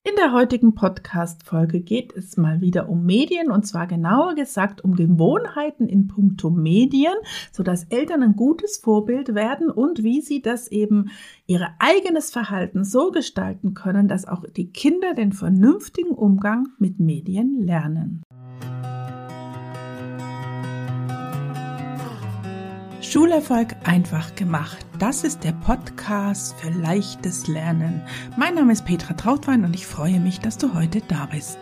In der heutigen Podcast-Folge geht es mal wieder um Medien und zwar genauer gesagt um Gewohnheiten in puncto Medien, sodass Eltern ein gutes Vorbild werden und wie sie das eben ihr eigenes Verhalten so gestalten können, dass auch die Kinder den vernünftigen Umgang mit Medien lernen. Schulerfolg einfach gemacht. Das ist der Podcast für leichtes Lernen. Mein Name ist Petra Trautwein und ich freue mich, dass du heute da bist.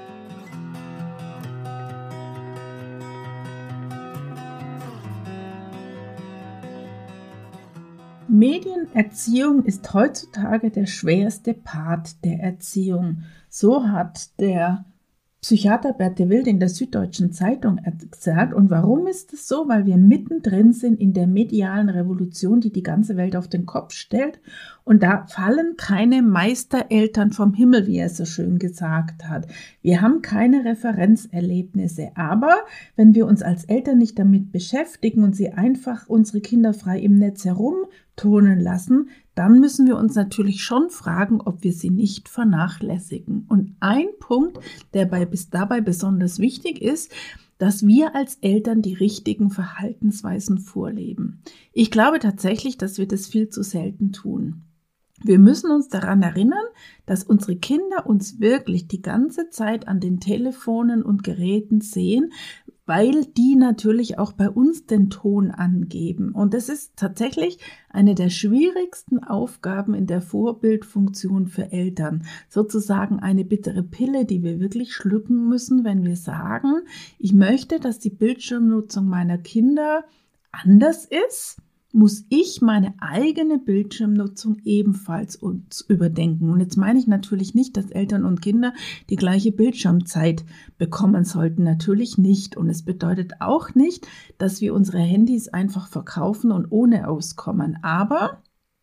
Medienerziehung ist heutzutage der schwerste Part der Erziehung. So hat der Psychiater Bert de Wilde in der Süddeutschen Zeitung gesagt. Und warum ist es so? Weil wir mittendrin sind in der medialen Revolution, die die ganze Welt auf den Kopf stellt. Und da fallen keine Meistereltern vom Himmel, wie er so schön gesagt hat. Wir haben keine Referenzerlebnisse. Aber wenn wir uns als Eltern nicht damit beschäftigen und sie einfach unsere Kinder frei im Netz herumturnen lassen, dann müssen wir uns natürlich schon fragen, ob wir sie nicht vernachlässigen. Und ein Punkt, der dabei besonders wichtig ist, dass wir als Eltern die richtigen Verhaltensweisen vorleben. Ich glaube tatsächlich, dass wir das viel zu selten tun. Wir müssen uns daran erinnern, dass unsere Kinder uns wirklich die ganze Zeit an den Telefonen und Geräten sehen, weil die natürlich auch bei uns den Ton angeben. Und das ist tatsächlich eine der schwierigsten Aufgaben in der Vorbildfunktion für Eltern. Sozusagen eine bittere Pille, die wir wirklich schlucken müssen, wenn wir sagen, ich möchte, dass die Bildschirmnutzung meiner Kinder anders ist, muss ich meine eigene Bildschirmnutzung ebenfalls überdenken. Und jetzt meine ich natürlich nicht, dass Eltern und Kinder die gleiche Bildschirmzeit bekommen sollten. Natürlich nicht. Und es bedeutet auch nicht, dass wir unsere Handys einfach verkaufen und ohne auskommen. Aber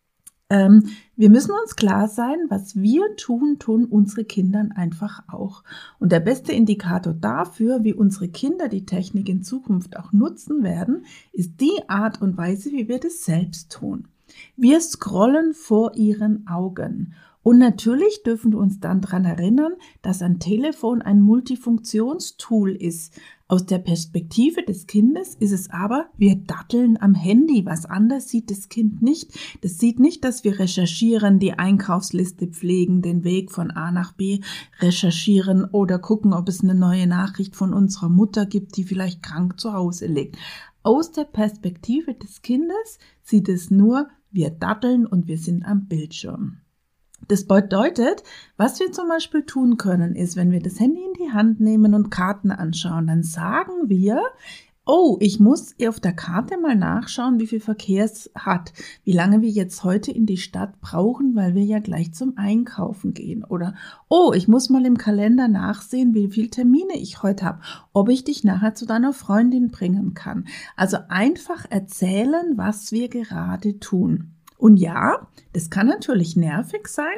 wir müssen uns klar sein, was wir tun unsere Kindern einfach auch. Und der beste Indikator dafür, wie unsere Kinder die Technik in Zukunft auch nutzen werden, ist die Art und Weise, wie wir das selbst tun. Wir scrollen vor ihren Augen. Und natürlich dürfen wir uns dann daran erinnern, dass ein Telefon ein Multifunktionstool ist. Aus der Perspektive des Kindes ist es aber, wir datteln am Handy. Was anderes sieht das Kind nicht. Das sieht nicht, dass wir recherchieren, die Einkaufsliste pflegen, den Weg von A nach B recherchieren oder gucken, ob es eine neue Nachricht von unserer Mutter gibt, die vielleicht krank zu Hause liegt. Aus der Perspektive des Kindes sieht es nur, wir datteln und wir sind am Bildschirm. Das bedeutet, was wir zum Beispiel tun können, ist, wenn wir das Handy in die Hand nehmen und Karten anschauen, dann sagen wir, oh, ich muss auf der Karte mal nachschauen, wie viel Verkehr es hat, wie lange wir jetzt heute in die Stadt brauchen, weil wir ja gleich zum Einkaufen gehen. Oder, oh, ich muss mal im Kalender nachsehen, wie viele Termine ich heute habe, ob ich dich nachher zu deiner Freundin bringen kann. Also einfach erzählen, was wir gerade tun. Und ja, das kann natürlich nervig sein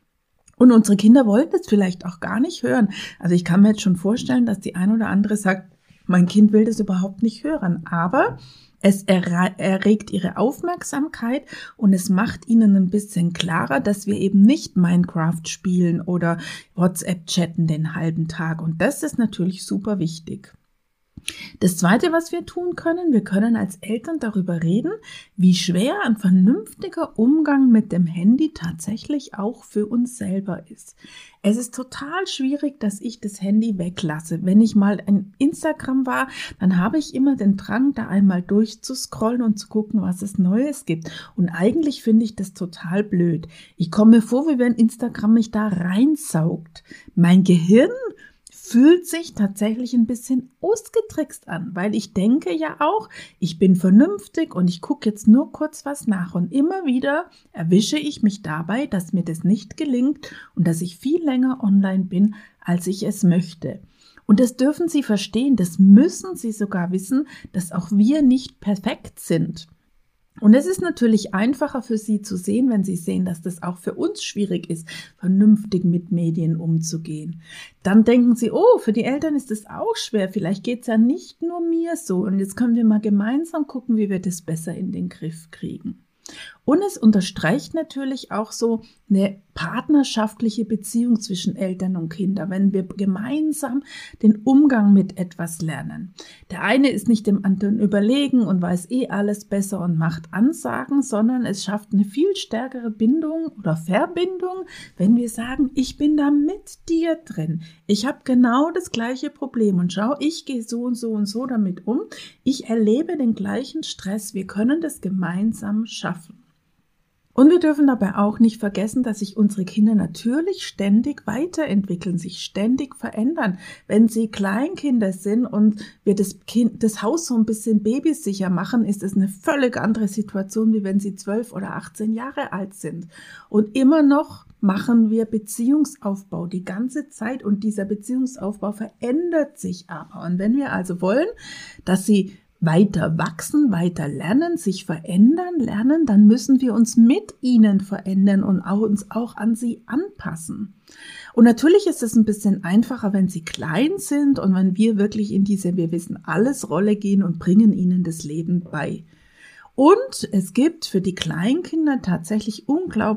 und unsere Kinder wollen das vielleicht auch gar nicht hören. Also ich kann mir jetzt schon vorstellen, dass die eine oder andere sagt, mein Kind will das überhaupt nicht hören, aber es erregt ihre Aufmerksamkeit und es macht ihnen ein bisschen klarer, dass wir eben nicht Minecraft spielen oder WhatsApp chatten den halben Tag und das ist natürlich super wichtig. Das Zweite, was wir tun können, wir können als Eltern darüber reden, wie schwer ein vernünftiger Umgang mit dem Handy tatsächlich auch für uns selber ist. Es ist total schwierig, dass ich das Handy weglasse. Wenn ich mal in Instagram war, dann habe ich immer den Drang, da einmal durchzuscrollen und zu gucken, was es Neues gibt. Und eigentlich finde ich das total blöd. Ich komme mir vor, wie wenn Instagram mich da reinsaugt. Mein Gehirn fühlt sich tatsächlich ein bisschen ausgetrickst an, weil ich denke ja auch, ich bin vernünftig und ich gucke jetzt nur kurz was nach und immer wieder erwische ich mich dabei, dass mir das nicht gelingt und dass ich viel länger online bin, als ich es möchte. Und das dürfen Sie verstehen, das müssen Sie sogar wissen, dass auch wir nicht perfekt sind. Und es ist natürlich einfacher für Sie zu sehen, wenn Sie sehen, dass das auch für uns schwierig ist, vernünftig mit Medien umzugehen. Dann denken Sie, oh, für die Eltern ist das auch schwer, vielleicht geht es ja nicht nur mir so. Und jetzt können wir mal gemeinsam gucken, wie wir das besser in den Griff kriegen. Und es unterstreicht natürlich auch so eine partnerschaftliche Beziehung zwischen Eltern und Kindern, wenn wir gemeinsam den Umgang mit etwas lernen. Der eine ist nicht dem anderen überlegen und weiß alles besser und macht Ansagen, sondern es schafft eine viel stärkere Bindung oder Verbindung, wenn wir sagen, ich bin da mit dir drin. Ich habe genau das gleiche Problem und schau, ich gehe so und so und so damit um. Ich erlebe den gleichen Stress. Wir können das gemeinsam schaffen. Und wir dürfen dabei auch nicht vergessen, dass sich unsere Kinder natürlich ständig weiterentwickeln, sich ständig verändern. Wenn sie Kleinkinder sind und wir das Haus so ein bisschen babysicher machen, ist es eine völlig andere Situation, wie wenn sie 12 oder 18 Jahre alt sind. Und immer noch machen wir Beziehungsaufbau die ganze Zeit und dieser Beziehungsaufbau verändert sich aber. Und wenn wir also wollen, dass sie weiter wachsen, weiter lernen, sich verändern, lernen, dann müssen wir uns mit ihnen verändern und uns auch an sie anpassen. Und natürlich ist es ein bisschen einfacher, wenn sie klein sind und wenn wir wirklich in diese wir wissen alles Rolle gehen und bringen ihnen das Leben bei. Und es gibt für die Kleinkinder tatsächlich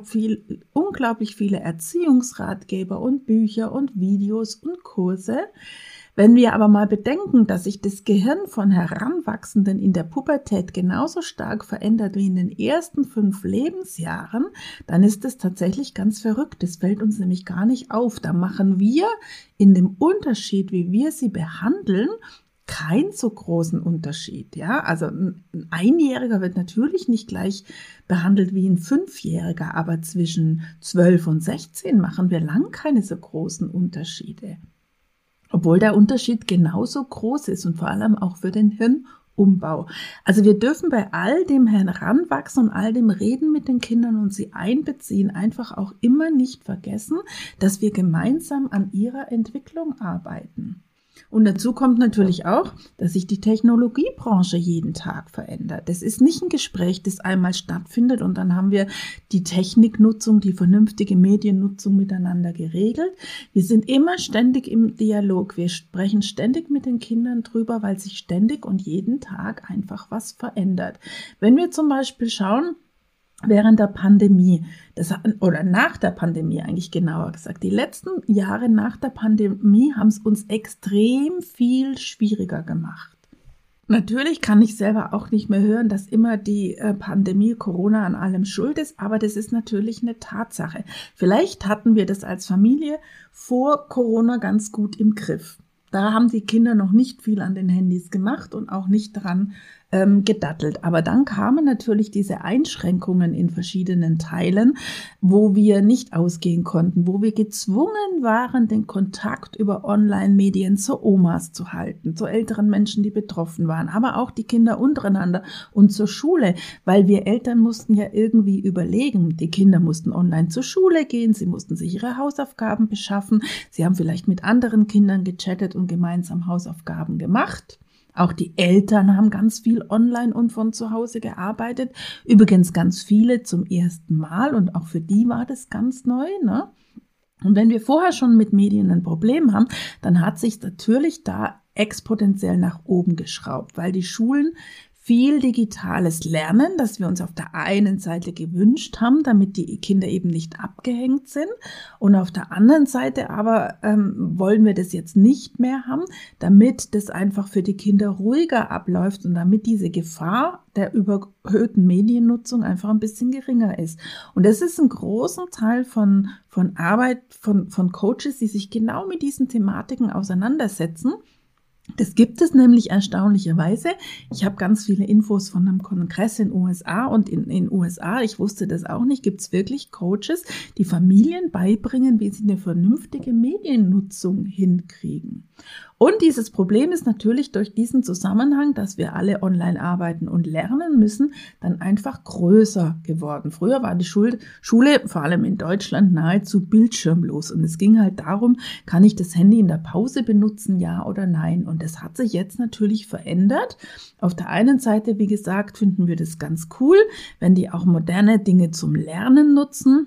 unglaublich viele Erziehungsratgeber und Bücher und Videos und Kurse. Wenn wir aber mal bedenken, dass sich das Gehirn von Heranwachsenden in der Pubertät genauso stark verändert wie in den ersten 5 Lebensjahren, dann ist das tatsächlich ganz verrückt. Das fällt uns nämlich gar nicht auf. Da machen wir in dem Unterschied, wie wir sie behandeln, keinen so großen Unterschied. Ja? Also ein Einjähriger wird natürlich nicht gleich behandelt wie ein 5-Jähriger, aber zwischen 12 und 16 machen wir lang keine so großen Unterschiede. Obwohl der Unterschied genauso groß ist und vor allem auch für den Hirnumbau. Also wir dürfen bei all dem Heranwachsen und all dem Reden mit den Kindern und sie einbeziehen, einfach auch immer nicht vergessen, dass wir gemeinsam an ihrer Entwicklung arbeiten. Und dazu kommt natürlich auch, dass sich die Technologiebranche jeden Tag verändert. Das ist nicht ein Gespräch, das einmal stattfindet und dann haben wir die Techniknutzung, die vernünftige Mediennutzung miteinander geregelt. Wir sind immer ständig im Dialog. Wir sprechen ständig mit den Kindern drüber, weil sich ständig und jeden Tag einfach was verändert. Wenn wir zum Beispiel schauen, während der Pandemie, oder nach der Pandemie eigentlich genauer gesagt, die letzten Jahre nach der Pandemie haben es uns extrem viel schwieriger gemacht. Natürlich kann ich selber auch nicht mehr hören, dass immer die Pandemie Corona an allem schuld ist, aber das ist natürlich eine Tatsache. Vielleicht hatten wir das als Familie vor Corona ganz gut im Griff. Da haben die Kinder noch nicht viel an den Handys gemacht und auch nicht dran gedattelt. Aber dann kamen natürlich diese Einschränkungen in verschiedenen Teilen, wo wir nicht ausgehen konnten, wo wir gezwungen waren, den Kontakt über Online-Medien zu Omas zu halten, zu älteren Menschen, die betroffen waren, aber auch die Kinder untereinander und zur Schule, weil wir Eltern mussten ja irgendwie überlegen. Die Kinder mussten online zur Schule gehen, sie mussten sich ihre Hausaufgaben beschaffen, sie haben vielleicht mit anderen Kindern gechattet und gemeinsam Hausaufgaben gemacht. Auch die Eltern haben ganz viel online und von zu Hause gearbeitet. Übrigens ganz viele zum ersten Mal und auch für die war das ganz neu, ne? Und wenn wir vorher schon mit Medien ein Problem haben, dann hat sich natürlich da exponentiell nach oben geschraubt, weil die Schulen viel digitales Lernen, das wir uns auf der einen Seite gewünscht haben, damit die Kinder eben nicht abgehängt sind. Und auf der anderen Seite aber wollen wir das jetzt nicht mehr haben, damit das einfach für die Kinder ruhiger abläuft und damit diese Gefahr der überhöhten Mediennutzung einfach ein bisschen geringer ist. Und das ist ein großer Teil von Arbeit von Coaches, die sich genau mit diesen Thematiken auseinandersetzen. Das gibt es nämlich erstaunlicherweise. Ich habe ganz viele Infos von einem Kongress in USA und in USA, ich wusste das auch nicht, gibt es wirklich Coaches, die Familien beibringen, wie sie eine vernünftige Mediennutzung hinkriegen. Und dieses Problem ist natürlich durch diesen Zusammenhang, dass wir alle online arbeiten und lernen müssen, dann einfach größer geworden. Früher war die Schule, vor allem in Deutschland, nahezu bildschirmlos. Und es ging halt darum, kann ich das Handy in der Pause benutzen, ja oder nein? Und das hat sich jetzt natürlich verändert. Auf der einen Seite, wie gesagt, finden wir das ganz cool, wenn die auch moderne Dinge zum Lernen nutzen.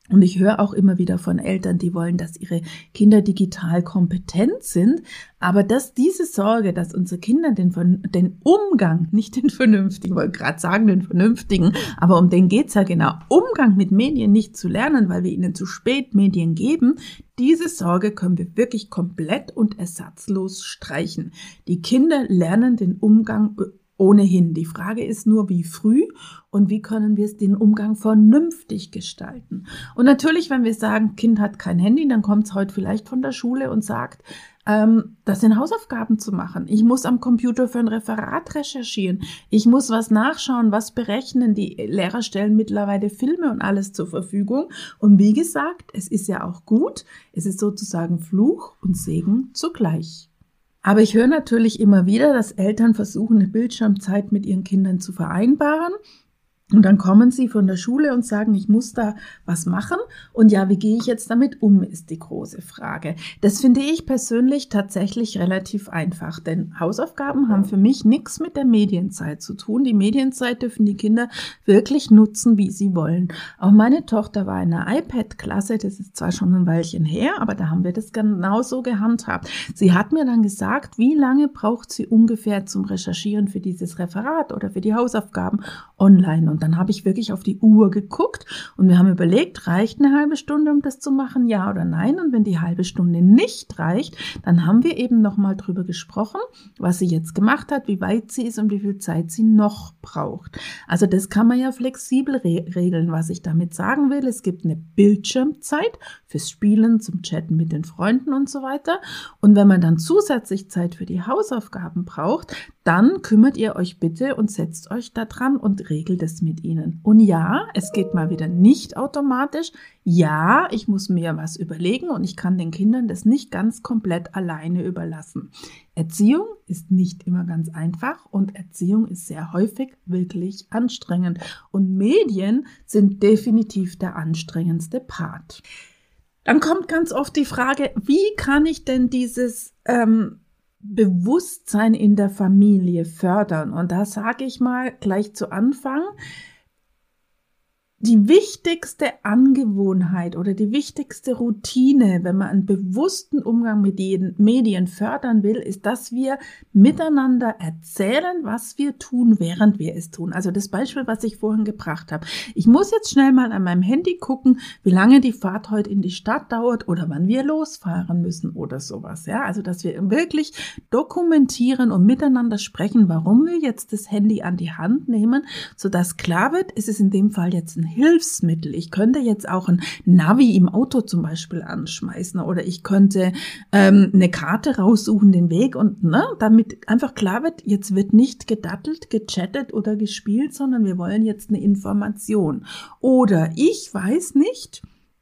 Und ich höre auch immer wieder von Eltern, die wollen, dass ihre Kinder digital kompetent sind. Aber diese Sorge, dass unsere Kinder den Umgang, nicht den vernünftigen, ich wollte gerade sagen den vernünftigen, aber um den geht's ja genau, Umgang mit Medien nicht zu lernen, weil wir ihnen zu spät Medien geben, diese Sorge können wir wirklich komplett und ersatzlos streichen. Die Kinder lernen den Umgang ohnehin. Die Frage ist nur, wie früh und wie können wir den Umgang vernünftig gestalten. Und natürlich, wenn wir sagen, Kind hat kein Handy, dann kommt es heute vielleicht von der Schule und sagt, das sind Hausaufgaben zu machen. Ich muss am Computer für ein Referat recherchieren. Ich muss was nachschauen, was berechnen. Die Lehrer stellen mittlerweile Filme und alles zur Verfügung. Und wie gesagt, es ist ja auch gut. Es ist sozusagen Fluch und Segen zugleich. Aber ich höre natürlich immer wieder, dass Eltern versuchen, eine Bildschirmzeit mit ihren Kindern zu vereinbaren. Und dann kommen sie von der Schule und sagen, ich muss da was machen. Und ja, wie gehe ich jetzt damit um, ist die große Frage. Das finde ich persönlich tatsächlich relativ einfach, denn Hausaufgaben haben für mich nichts mit der Medienzeit zu tun. Die Medienzeit dürfen die Kinder wirklich nutzen, wie sie wollen. Auch meine Tochter war in einer iPad-Klasse, das ist zwar schon ein Weilchen her, aber da haben wir das genauso gehandhabt. Sie hat mir dann gesagt, wie lange braucht sie ungefähr zum Recherchieren für dieses Referat oder für die Hausaufgaben online. Und dann habe ich wirklich auf die Uhr geguckt und wir haben überlegt, reicht eine halbe Stunde, um das zu machen, ja oder nein? Und wenn die halbe Stunde nicht reicht, dann haben wir eben nochmal drüber gesprochen, was sie jetzt gemacht hat, wie weit sie ist und wie viel Zeit sie noch braucht. Also das kann man ja flexibel regeln, was ich damit sagen will. Es gibt eine Bildschirmzeit fürs Spielen, zum Chatten mit den Freunden und so weiter. Und wenn man dann zusätzlich Zeit für die Hausaufgaben braucht, dann kümmert ihr euch bitte und setzt euch da dran und regelt es mit ihnen. Und ja, es geht mal wieder nicht automatisch. Ja, ich muss mir was überlegen und ich kann den Kindern das nicht ganz komplett alleine überlassen. Erziehung ist nicht immer ganz einfach und Erziehung ist sehr häufig wirklich anstrengend. Und Medien sind definitiv der anstrengendste Part. Dann kommt ganz oft die Frage, wie kann ich denn dieses Bewusstsein in der Familie fördern? Und da sage ich mal gleich zu Anfang, die wichtigste Angewohnheit oder die wichtigste Routine, wenn man einen bewussten Umgang mit den Medien fördern will, ist, dass wir miteinander erzählen, was wir tun, während wir es tun. Also das Beispiel, was ich vorhin gebracht habe. Ich muss jetzt schnell mal an meinem Handy gucken, wie lange die Fahrt heute in die Stadt dauert oder wann wir losfahren müssen oder sowas. Ja, also dass wir wirklich dokumentieren und miteinander sprechen, warum wir jetzt das Handy an die Hand nehmen, sodass klar wird, ist es in dem Fall jetzt ein Hilfsmittel. Ich könnte jetzt auch ein Navi im Auto zum Beispiel anschmeißen oder ich könnte eine Karte raussuchen, den Weg und damit einfach klar wird, jetzt wird nicht gedattelt, gechattet oder gespielt, sondern wir wollen jetzt eine Information. Oder ich weiß nicht,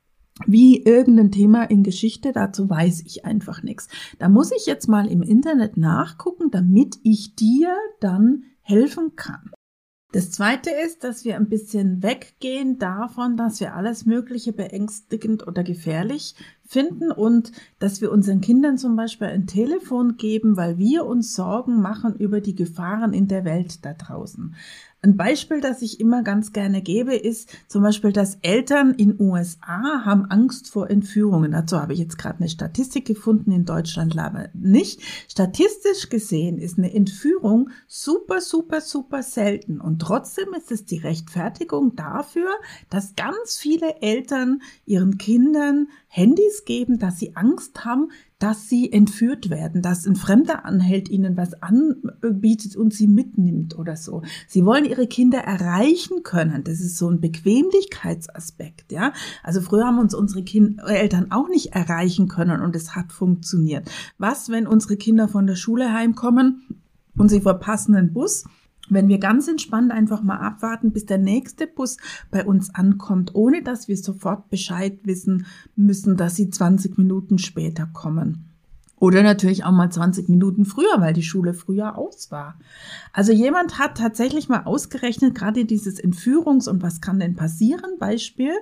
wie irgendein Thema in Geschichte, dazu weiß ich einfach nichts. Da muss ich jetzt mal im Internet nachgucken, damit ich dir dann helfen kann. Das Zweite ist, dass wir ein bisschen weggehen davon, dass wir alles Mögliche beängstigend oder gefährlich finden und dass wir unseren Kindern zum Beispiel ein Telefon geben, weil wir uns Sorgen machen über die Gefahren in der Welt da draußen. Ein Beispiel, das ich immer ganz gerne gebe, ist zum Beispiel, dass Eltern in USA haben Angst vor Entführungen. Dazu habe ich jetzt gerade eine Statistik gefunden, in Deutschland leider nicht. Statistisch gesehen ist eine Entführung super, super, super selten. Und trotzdem ist es die Rechtfertigung dafür, dass ganz viele Eltern ihren Kindern Handys geben, dass sie Angst haben, dass sie entführt werden, dass ein Fremder anhält, ihnen was anbietet und sie mitnimmt oder so. Sie wollen ihre Kinder erreichen können. Das ist so ein Bequemlichkeitsaspekt, ja. Also früher haben uns unsere Eltern auch nicht erreichen können und es hat funktioniert. Was, wenn unsere Kinder von der Schule heimkommen und sie verpassen einen Bus? Wenn wir ganz entspannt einfach mal abwarten, bis der nächste Bus bei uns ankommt, ohne dass wir sofort Bescheid wissen müssen, dass sie 20 Minuten später kommen. Oder natürlich auch mal 20 Minuten früher, weil die Schule früher aus war. Also jemand hat tatsächlich mal ausgerechnet, gerade dieses Entführungs- und was kann denn passieren, Beispiel,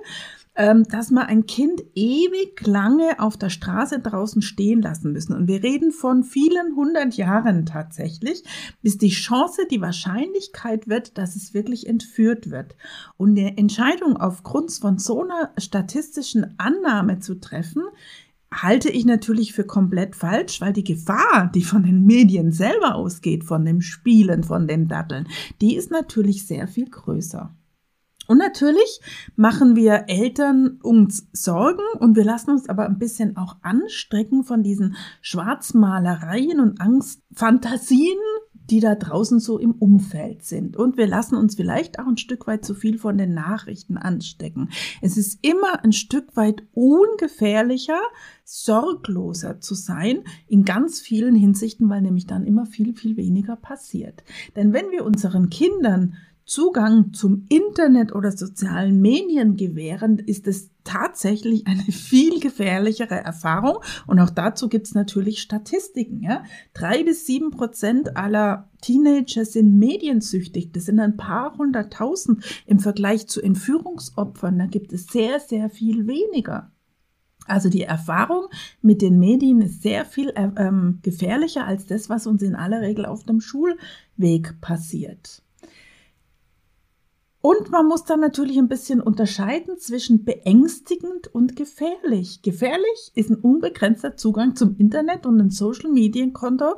dass wir ein Kind ewig lange auf der Straße draußen stehen lassen müssen. Und wir reden von vielen 100 Jahren tatsächlich, bis die Chance, die Wahrscheinlichkeit wird, dass es wirklich entführt wird. Und eine Entscheidung aufgrund von so einer statistischen Annahme zu treffen, halte ich natürlich für komplett falsch, weil die Gefahr, die von den Medien selber ausgeht, von dem Spielen, von dem Datteln, die ist natürlich sehr viel größer. Und natürlich machen wir Eltern uns Sorgen und wir lassen uns aber ein bisschen auch anstecken von diesen Schwarzmalereien und Angstfantasien, die da draußen so im Umfeld sind. Und wir lassen uns vielleicht auch ein Stück weit zu viel von den Nachrichten anstecken. Es ist immer ein Stück weit ungefährlicher, sorgloser zu sein in ganz vielen Hinsichten, weil nämlich dann immer viel, viel weniger passiert. Denn wenn wir unseren Kindern Zugang zum Internet oder sozialen Medien gewähren, ist es tatsächlich eine viel gefährlichere Erfahrung. Und auch dazu gibt es natürlich Statistiken. Ja? 3-7% aller Teenager sind mediensüchtig. Das sind ein paar 100.000 im Vergleich zu Entführungsopfern. Da gibt es sehr, sehr viel weniger. Also die Erfahrung mit den Medien ist sehr viel gefährlicher als das, was uns in aller Regel auf dem Schulweg passiert. Und man muss dann natürlich ein bisschen unterscheiden zwischen beängstigend und gefährlich. Gefährlich ist ein unbegrenzter Zugang zum Internet und ein Social-Media-Konto,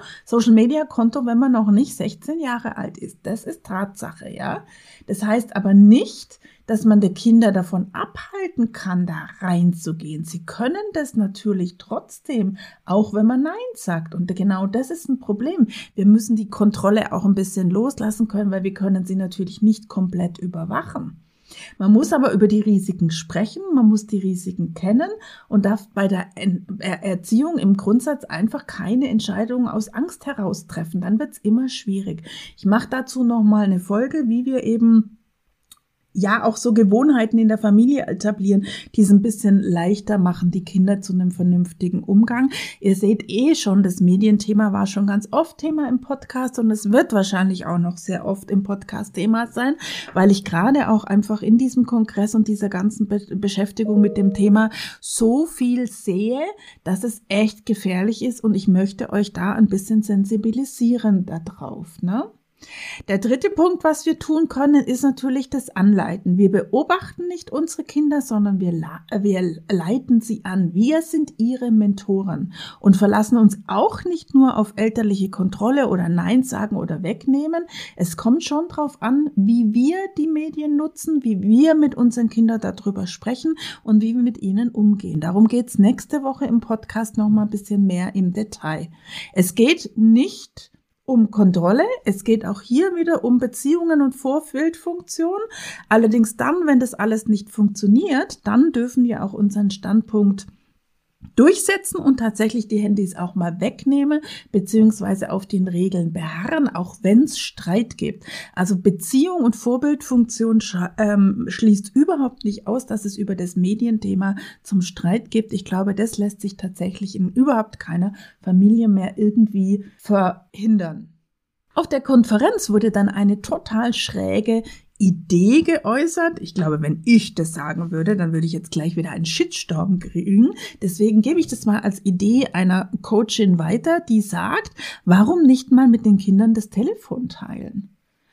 wenn man noch nicht 16 Jahre alt ist. Das ist Tatsache, ja. Das heißt aber nicht, dass man die Kinder davon abhalten kann, da reinzugehen. Sie können das natürlich trotzdem, auch wenn man Nein sagt. Und genau das ist ein Problem. Wir müssen die Kontrolle auch ein bisschen loslassen können, weil wir können sie natürlich nicht komplett überwachen. Man muss aber über die Risiken sprechen, man muss die Risiken kennen und darf bei der Erziehung im Grundsatz einfach keine Entscheidungen aus Angst heraus treffen. Dann wird es immer schwierig. Ich mache dazu nochmal eine Folge, wie wir eben auch so Gewohnheiten in der Familie etablieren, die es ein bisschen leichter machen, die Kinder zu einem vernünftigen Umgang. Ihr seht schon, das Medienthema war schon ganz oft Thema im Podcast und es wird wahrscheinlich auch noch sehr oft im Podcast Thema sein, weil ich gerade auch einfach in diesem Kongress und dieser ganzen Beschäftigung mit dem Thema so viel sehe, dass es echt gefährlich ist und ich möchte euch da ein bisschen sensibilisieren darauf, ne? Der dritte Punkt, was wir tun können, ist natürlich das Anleiten. Wir beobachten nicht unsere Kinder, sondern wir leiten sie an. Wir sind ihre Mentoren und verlassen uns auch nicht nur auf elterliche Kontrolle oder Nein sagen oder wegnehmen. Es kommt schon drauf an, wie wir die Medien nutzen, wie wir mit unseren Kindern darüber sprechen und wie wir mit ihnen umgehen. Darum geht's nächste Woche im Podcast noch mal ein bisschen mehr im Detail. Es geht nicht um Kontrolle. Es geht auch hier wieder um Beziehungen und Vorbildfunktion. Allerdings dann, wenn das alles nicht funktioniert, dann dürfen wir auch unseren Standpunkt durchsetzen und tatsächlich die Handys auch mal wegnehmen, beziehungsweise auf den Regeln beharren, auch wenn es Streit gibt. Also Beziehung und Vorbildfunktion schließt überhaupt nicht aus, dass es über das Medienthema zum Streit gibt. Ich glaube, das lässt sich tatsächlich in überhaupt keiner Familie mehr irgendwie verhindern. Auf der Konferenz wurde dann eine total schräge Idee geäußert. Ich glaube, wenn ich das sagen würde, dann würde ich jetzt gleich wieder einen Shitstorm kriegen. Deswegen gebe ich das mal als Idee einer Coachin weiter, die sagt, warum nicht mal mit den Kindern das Telefon teilen?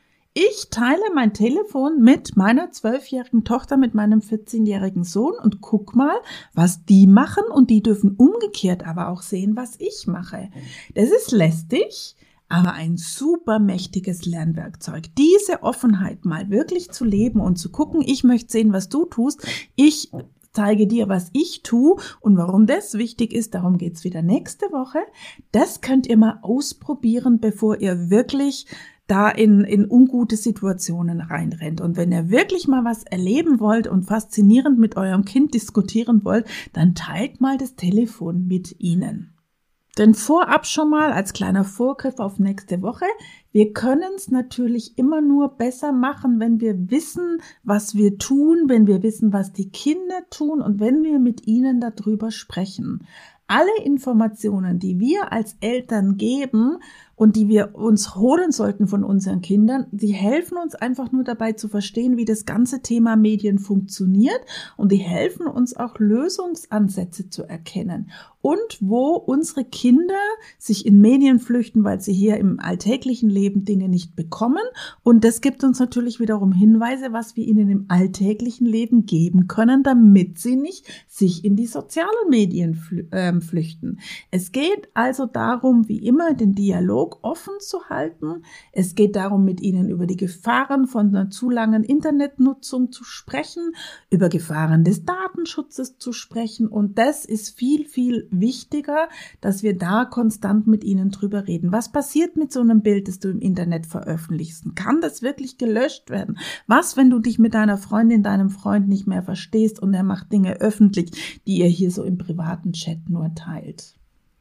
Ich teile mein Telefon mit meiner 12-jährigen Tochter, mit meinem 14-jährigen Sohn und guck mal, was die machen und die dürfen umgekehrt aber auch sehen, was ich mache. Das ist lästig, aber ein super mächtiges Lernwerkzeug. Diese Offenheit mal wirklich zu leben und zu gucken, ich möchte sehen, was du tust, ich zeige dir, was ich tue und warum das wichtig ist, darum geht's wieder nächste Woche. Das könnt ihr mal ausprobieren, bevor ihr wirklich da in ungute Situationen reinrennt. Und wenn ihr wirklich mal was erleben wollt und faszinierend mit eurem Kind diskutieren wollt, dann teilt mal das Telefon mit ihnen. Denn vorab schon mal als kleiner Vorgriff auf nächste Woche, wir können es natürlich immer nur besser machen, wenn wir wissen, was wir tun, wenn wir wissen, was die Kinder tun und wenn wir mit ihnen darüber sprechen. Alle Informationen, die wir als Eltern geben und die wir uns holen sollten von unseren Kindern, die helfen uns einfach nur dabei zu verstehen, wie das ganze Thema Medien funktioniert, und die helfen uns auch Lösungsansätze zu erkennen und wo unsere Kinder sich in Medien flüchten, weil sie hier im alltäglichen Leben Dinge nicht bekommen, und das gibt uns natürlich wiederum Hinweise, was wir ihnen im alltäglichen Leben geben können, damit sie nicht sich in die sozialen Medien flüchten. Es geht also darum, wie immer, den Dialog offen zu halten. Es geht darum, mit ihnen über die Gefahren von einer zu langen Internetnutzung zu sprechen, über Gefahren des Datenschutzes zu sprechen, und das ist viel, viel wichtiger, dass wir da konstant mit ihnen drüber reden. Was passiert mit so einem Bild, das du im Internet veröffentlichst? Kann das wirklich gelöscht werden? Was, wenn du dich mit deiner Freundin, deinem Freund nicht mehr verstehst und er macht Dinge öffentlich, die ihr hier so im privaten Chat nur teilt?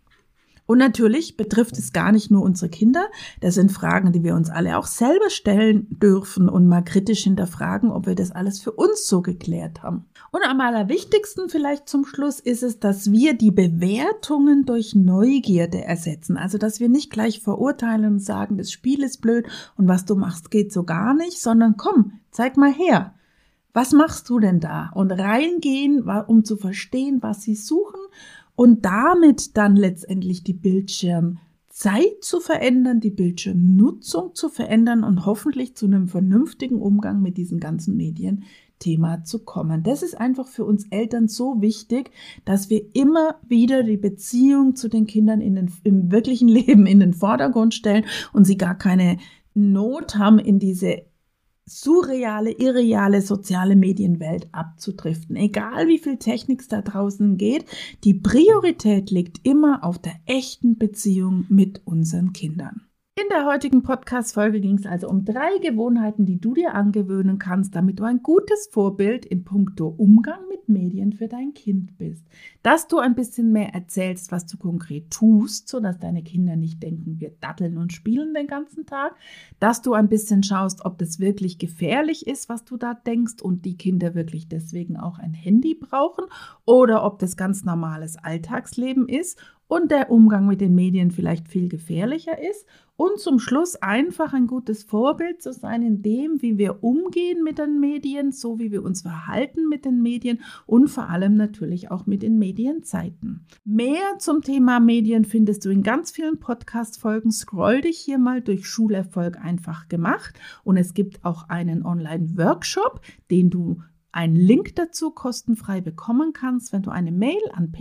Und natürlich betrifft es gar nicht nur unsere Kinder. Das sind Fragen, die wir uns alle auch selber stellen dürfen und mal kritisch hinterfragen, ob wir das alles für uns so geklärt haben. Und am allerwichtigsten vielleicht zum Schluss ist es, dass wir die Bewertungen durch Neugierde ersetzen. Also, dass wir nicht gleich verurteilen und sagen, das Spiel ist blöd und was du machst geht so gar nicht, sondern komm, zeig mal her. Was machst du denn da? Und reingehen, um zu verstehen, was sie suchen, und damit dann letztendlich die Bildschirmzeit zu verändern, die Bildschirmnutzung zu verändern und hoffentlich zu einem vernünftigen Umgang mit diesem ganzen Medienthema zu kommen. Das ist einfach für uns Eltern so wichtig, dass wir immer wieder die Beziehung zu den Kindern im wirklichen Leben in den Vordergrund stellen und sie gar keine Not haben, in diese surreale, irreale soziale Medienwelt abzudriften. Egal wie viel Technik es da draußen geht, die Priorität liegt immer auf der echten Beziehung mit unseren Kindern. In der heutigen Podcast-Folge ging es also um 3 Gewohnheiten, die du dir angewöhnen kannst, damit du ein gutes Vorbild in puncto Umgang mit Medien für dein Kind bist. Dass du ein bisschen mehr erzählst, was du konkret tust, sodass deine Kinder nicht denken, wir datteln und spielen den ganzen Tag. Dass du ein bisschen schaust, ob das wirklich gefährlich ist, was du da denkst, und die Kinder wirklich deswegen auch ein Handy brauchen, oder ob das ganz normales Alltagsleben ist und der Umgang mit den Medien vielleicht viel gefährlicher ist. Und zum Schluss einfach ein gutes Vorbild zu sein in dem, wie wir umgehen mit den Medien, so wie wir uns verhalten mit den Medien und vor allem natürlich auch mit den Medienzeiten. Mehr zum Thema Medien findest du in ganz vielen Podcast-Folgen. Scroll dich hier mal durch Schulerfolg einfach gemacht, und es gibt auch einen Online-Workshop, den du einen Link dazu kostenfrei bekommen kannst, wenn du eine Mail an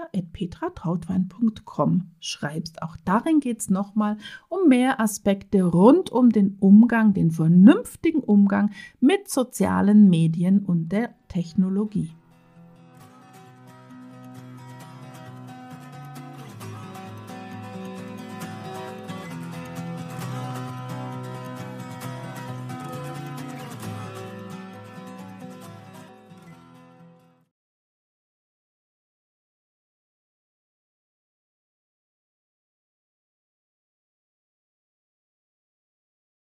petra@petratrautwein.com schreibst. Auch darin geht es nochmal um mehr Aspekte rund um den Umgang, den vernünftigen Umgang mit sozialen Medien und der Technologie.